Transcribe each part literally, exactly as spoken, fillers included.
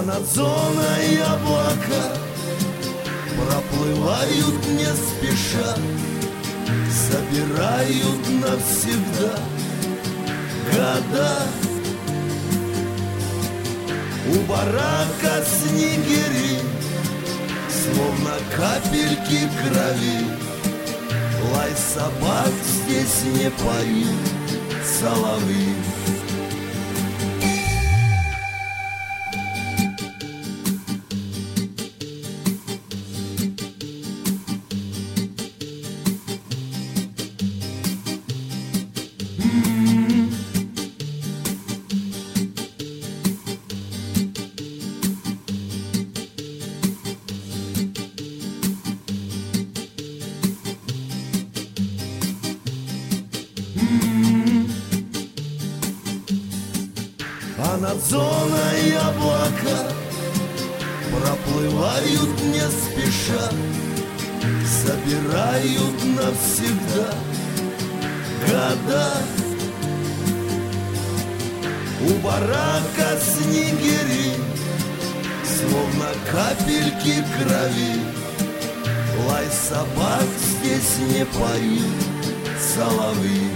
над зоной облака проплывают не спеша, собирают навсегда года. У барака снегири, словно капельки крови. Лай собак здесь не поют соловьи. А над зоной облака проплывают не спеша, собирают навсегда года. У барака снегири, словно капельки крови. Лай собак здесь не поют соловьи.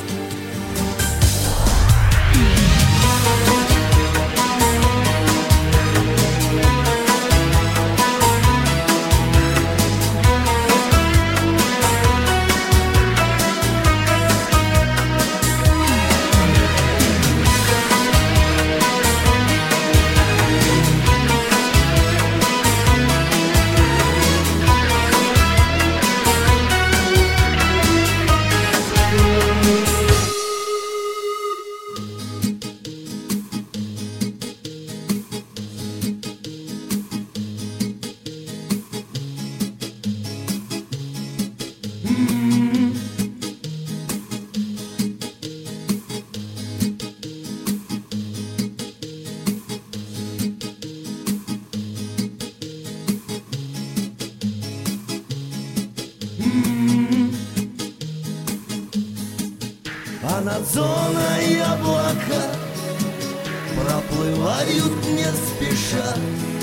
А над зоной облака проплывают не спеша,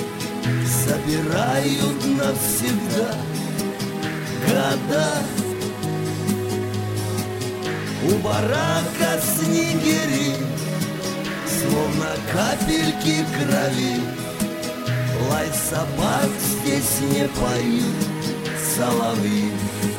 собирают навсегда года. У барака снегири, словно капельки крови. Лай собак здесь не поют соловьи.